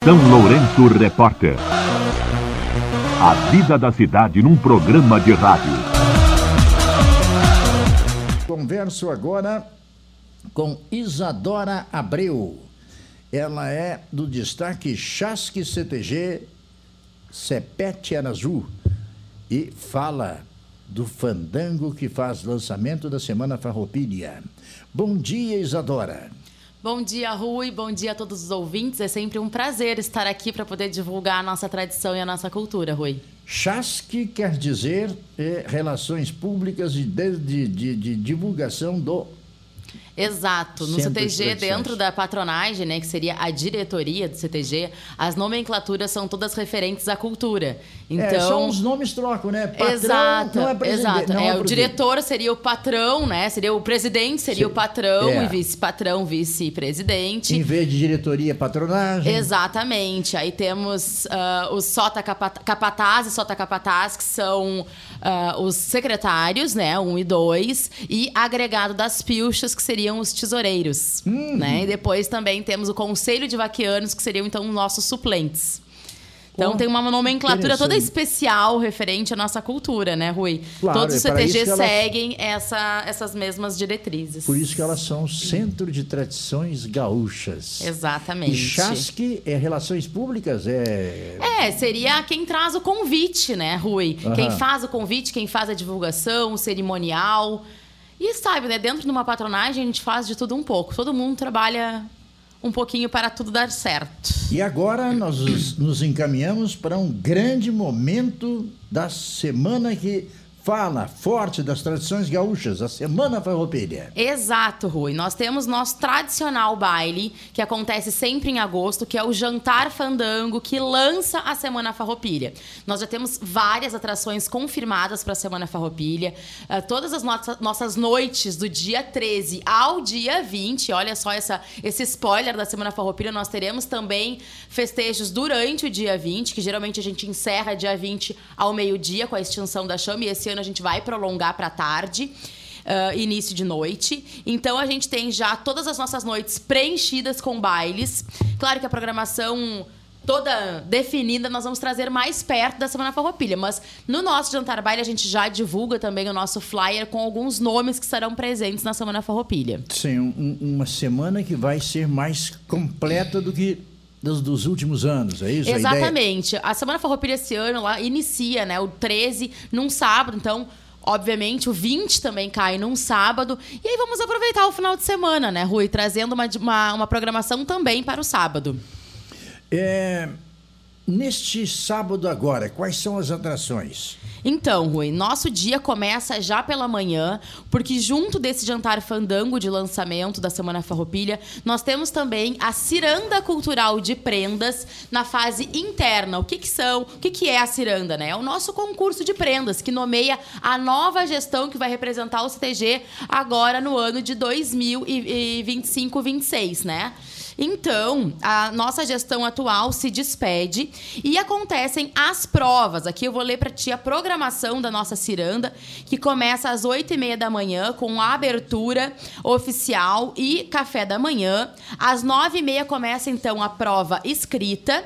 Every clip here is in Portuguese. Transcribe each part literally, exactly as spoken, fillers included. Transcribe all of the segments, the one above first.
São Lourenço Repórter. A vida da cidade num programa de rádio. Converso agora com Isadora Abreu. Ela é do destaque Chasque C T G Cepete Arazu e fala do fandango que faz lançamento da Semana Farroupilha. Bom dia, Isadora. Bom dia, Rui. Bom dia a todos os ouvintes. É sempre um prazer estar aqui para poder divulgar a nossa tradição e a nossa cultura, Rui. Chasque quer dizer é, Relações Públicas e de, de, de, de divulgação do... Exato. No Centro C T G, de dentro da patronagem, né, que seria a diretoria do C T G, as nomenclaturas são todas referentes à cultura. Então, é, só os nomes trocam, né? Patrão exato, não é presidente. Exato. Não é, é o diretor seria o patrão, né? Seria o presidente, seria Sim. o patrão, é. e vice-patrão, vice-presidente. Em vez de diretoria, patronagem. Exatamente. Aí temos uh, os sota capataz e sota capataz, que são uh, os secretários, né? Um e dois. E agregado das pilchas, que seriam os tesoureiros, uhum. né? E depois também temos o conselho de vaquianos, que seriam então nossos suplentes. Então oh, tem uma nomenclatura toda especial referente à nossa cultura, né, Rui? Claro, todos os é C T Gs elas... seguem essa, essas mesmas diretrizes. Por isso que elas são Centro de Tradições Gaúchas. Exatamente. E Chasque é Relações Públicas? É, é seria quem traz o convite, né, Rui? Uhum. Quem faz o convite, quem faz a divulgação, o cerimonial. E sabe, né, dentro de uma patronagem a gente faz de tudo um pouco. Todo mundo trabalha um pouquinho para tudo dar certo. E agora nós nos encaminhamos para um grande momento da semana que fala forte das tradições gaúchas, a Semana Farroupilha. Exato, Rui. Nós temos nosso tradicional baile, que acontece sempre em agosto, que é o Jantar Fandango, que lança a Semana Farroupilha. Nós já temos várias atrações confirmadas para a Semana Farroupilha. Uh, todas as nossas, nossas noites, do dia treze ao dia vinte, olha só essa, esse spoiler da Semana Farroupilha, nós teremos também festejos durante o dia vinte, que geralmente a gente encerra dia vinte ao meio-dia com a extinção da chama, e esse ano a gente vai prolongar para tarde, uh, início de noite. Então a gente tem já todas as nossas noites preenchidas com bailes. Claro que a programação toda definida nós vamos trazer mais perto da Semana Farroupilha, mas no nosso Jantar Baile a gente já divulga também o nosso flyer com alguns nomes que estarão presentes na Semana Farroupilha. Sim, um, uma semana que vai ser mais completa do que Dos, dos últimos anos, é isso? Exatamente. A, a Semana Farroupilha esse ano lá inicia, né, o treze num sábado, então, obviamente, o vinte também cai num sábado. E aí vamos aproveitar o final de semana, né, Rui? Trazendo uma, uma, uma programação também para o sábado. É, neste sábado agora, quais são as atrações? Então, Rui, nosso dia começa já pela manhã, porque junto desse jantar fandango de lançamento da Semana Farroupilha, nós temos também a Ciranda Cultural de Prendas na fase interna. O que que são? O que que é a Ciranda, né? É o nosso concurso de prendas, que nomeia a nova gestão que vai representar o C T G agora no ano de dois mil e vinte e cinco, vinte e seis, né? Então, a nossa gestão atual se despede e acontecem as provas. Aqui eu vou ler para ti a programação da nossa ciranda, que começa às oito e meia da manhã, com a abertura oficial e café da manhã. Às nove e meia começa, então, a prova escrita.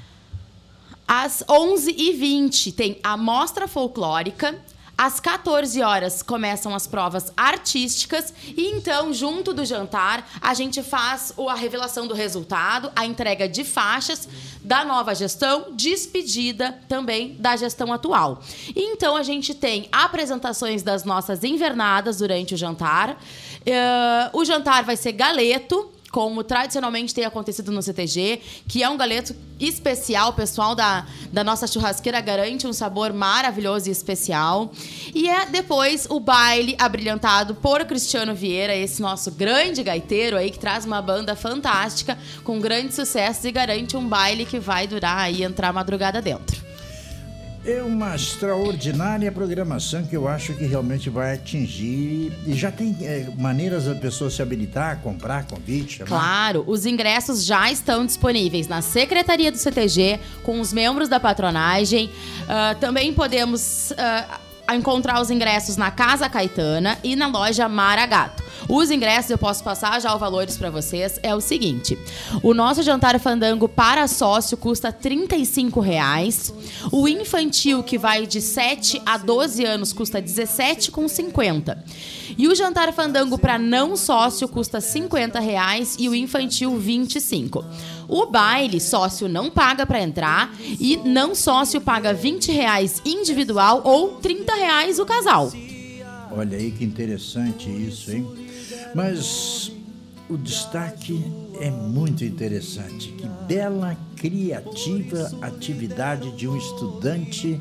Às onze e vinte tem a mostra folclórica. Às quatorze horas começam as provas artísticas e então, junto do jantar, a gente faz a revelação do resultado, a entrega de faixas da nova gestão, despedida também da gestão atual. E então a gente tem apresentações das nossas invernadas durante o jantar. Uh, o jantar vai ser galeto, como tradicionalmente tem acontecido no C T G, que é um galeto especial. O pessoal da, da nossa churrasqueira garante um sabor maravilhoso e especial. E é depois o baile abrilhantado por Cristiano Vieira, esse nosso grande gaiteiro aí, que traz uma banda fantástica, com grandes sucessos, e garante um baile que vai durar aí, entrar a madrugada dentro. É uma extraordinária programação que eu acho que realmente vai atingir. E já tem é, maneiras da pessoa se habilitar, comprar convite? Claro, os ingressos já estão disponíveis na Secretaria do C T G, com os membros da patronagem. Uh, também podemos uh, encontrar os ingressos na Casa Caetana e na loja Maragato. Os ingressos, eu posso passar já os valores para vocês, é o seguinte. O nosso jantar fandango para sócio custa trinta e cinco reais. O infantil, que vai de sete a doze anos, custa dezessete reais e cinquenta centavos. E o jantar fandango para não sócio custa cinquenta reais e o infantil vinte e cinco reais. O baile, sócio não paga para entrar e não sócio paga vinte reais individual ou trinta reais o casal. Olha aí que interessante isso, hein? Mas o destaque é muito interessante. Que bela, criativa atividade de um estudante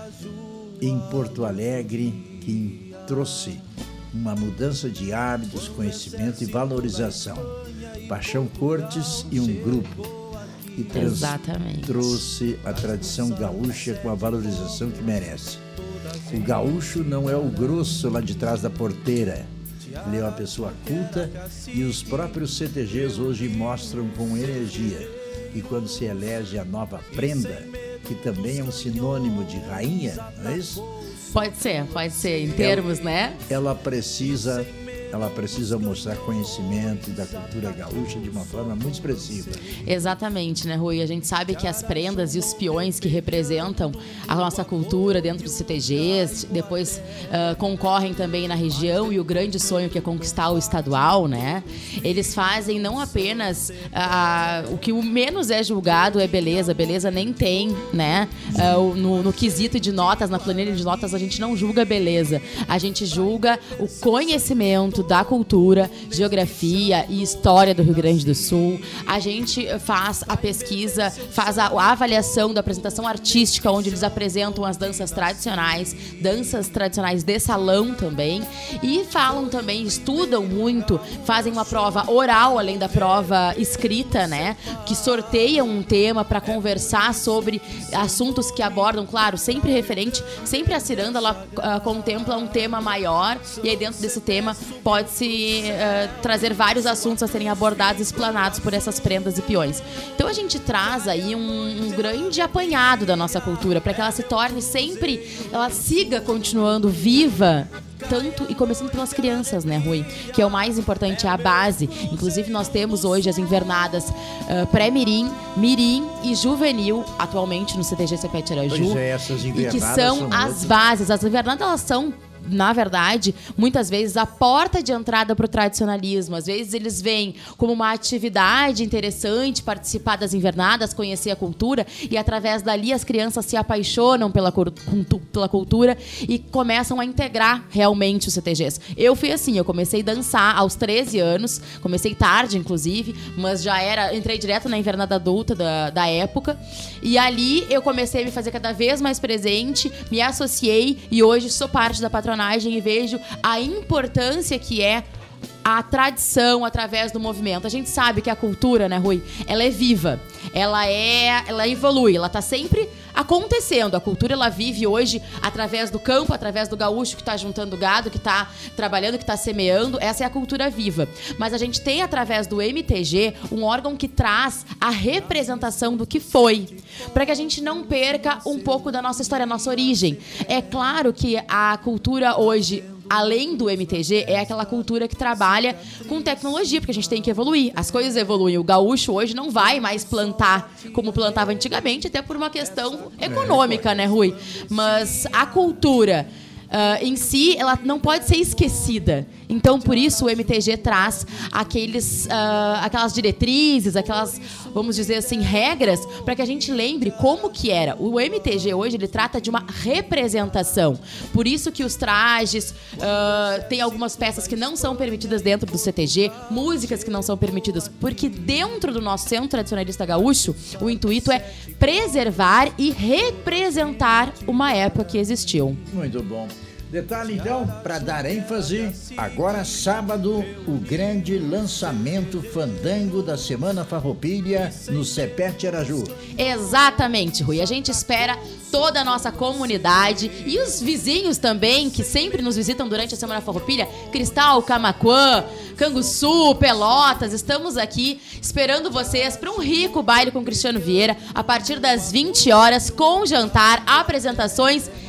em Porto Alegre que trouxe uma mudança de hábitos, conhecimento e valorização. Paixão Cortes e um grupo que trans- Exatamente. trouxe a tradição gaúcha com a valorização que merece. O gaúcho não é o grosso lá de trás da porteira. Ele é uma pessoa culta e os próprios C T Gs hoje mostram com energia. E quando se elege a nova prenda, que também é um sinônimo de rainha, não é isso? Pode ser, pode ser, em termos, ela, né? Ela precisa... Ela precisa mostrar conhecimento da cultura gaúcha de uma forma muito expressiva. Exatamente, né, Rui? A gente sabe que as prendas e os peões que representam a nossa cultura dentro dos C T Gs, depois uh, concorrem também na região e o grande sonho que é conquistar o estadual, né? Eles fazem não apenas uh, o que o menos é julgado é beleza, beleza nem tem, né? Uh, no, no quesito de notas, na planilha de notas, a gente não julga beleza, a gente julga o conhecimento da cultura, geografia e história do Rio Grande do Sul. A gente faz a pesquisa, faz a, a avaliação da apresentação artística, onde eles apresentam as danças tradicionais, danças tradicionais de salão também, e falam também, estudam muito, fazem uma prova oral, além da prova escrita, né? Que sorteiam um tema para conversar sobre assuntos que abordam, claro, sempre referente, sempre a ciranda, ela uh, contempla um tema maior, e aí dentro desse tema pode-se uh, trazer vários assuntos a serem abordados e explanados por essas prendas e peões. Então a gente traz aí um, um grande apanhado da nossa cultura para que ela se torne sempre, ela siga continuando viva, tanto e começando pelas crianças, né, Rui? Que é o mais importante, é a base. Inclusive nós temos hoje as invernadas uh, pré-mirim, mirim e juvenil, atualmente no C T G Cepete Araju. Pois é, essas invernadas e que são, são as outras. bases. As invernadas, elas são, na verdade, muitas vezes a porta de entrada para o tradicionalismo. Às vezes eles veem como uma atividade interessante participar das invernadas, conhecer a cultura, e através dali as crianças se apaixonam pela, pela cultura e começam a integrar realmente os C T Gs. Eu fui assim, eu comecei a dançar aos treze anos, comecei tarde inclusive, mas já era, entrei direto na invernada adulta da, da época, e ali eu comecei a me fazer cada vez mais presente, me associei e hoje sou parte da patronagem e vejo a importância que é a tradição através do movimento. A gente sabe que a cultura, né, Rui, ela é viva, ela é, ela evolui, ela tá sempre acontecendo. A cultura, ela vive hoje através do campo, através do gaúcho que tá juntando gado, que tá trabalhando, que tá semeando. Essa é a cultura viva. Mas a gente tem, através do M T G, um órgão que traz a representação do que foi, para que a gente não perca um pouco da nossa história, a nossa origem. É claro que a cultura hoje, além do M T G, é aquela cultura que trabalha com tecnologia, porque a gente tem que evoluir. As coisas evoluem. O gaúcho hoje não vai mais plantar como plantava antigamente, até por uma questão econômica, né, Rui? Mas a cultura Uh, em si, ela não pode ser esquecida. Então, por isso, o M T G traz aqueles, uh, aquelas diretrizes, aquelas, vamos dizer assim, regras, para que a gente lembre como que era. O M T G hoje, ele trata de uma representação. Por isso que os trajes, uh, tem algumas peças que não são permitidas dentro do C T G, músicas que não são permitidas, porque dentro do nosso Centro Tradicionalista Gaúcho, o intuito é preservar e representar uma época que existiu. Muito bom. Detalhe, então, para dar ênfase, agora sábado, o grande lançamento fandango da Semana Farroupilha no Cepete Araju. Exatamente, Rui. A gente espera toda a nossa comunidade e os vizinhos também, que sempre nos visitam durante a Semana Farroupilha, Cristal, Camaquã, Canguçu, Pelotas. Estamos aqui esperando vocês para um rico baile com Cristiano Vieira, a partir das vinte horas, com jantar, apresentações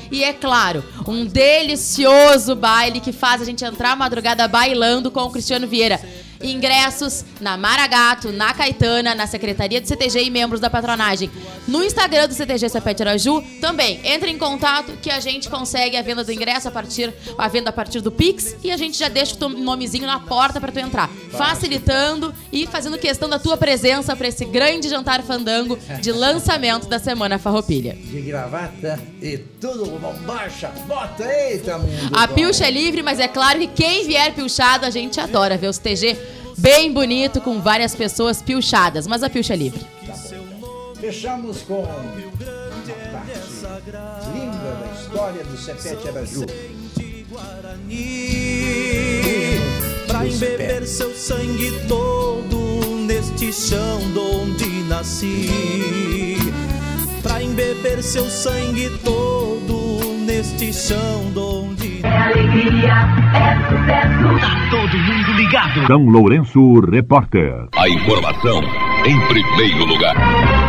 e, é claro, um delicioso baile que faz a gente entrar a madrugada bailando com o Cristiano Vieira. Ingressos na Maragato, na Caetana, na Secretaria do C T G e membros da patronagem. No Instagram do C T G Sepete Araju, também entre em contato que a gente consegue a venda do ingresso a partir, a venda a partir do Pix e a gente já deixa o teu nomezinho na porta para tu entrar, facilitando e fazendo questão da tua presença para esse grande jantar fandango de lançamento da Semana Farroupilha. De gravata e tudo bombacha, bota, eita mundo. A pilcha é livre, mas é claro que quem vier pilchado a gente adora ver os T G bem bonito, com várias pessoas pilchadas, mas a pilcha é livre. Tá bom. Fechamos com uma parte linda da história do Sepete Araju. Pra embeber seu sangue todo neste chão onde nasci. Pra embeber seu sangue todo neste chão onde... É alegria, é sucesso. Tá todo mundo ligado. São Lourenço, repórter. A informação em primeiro lugar.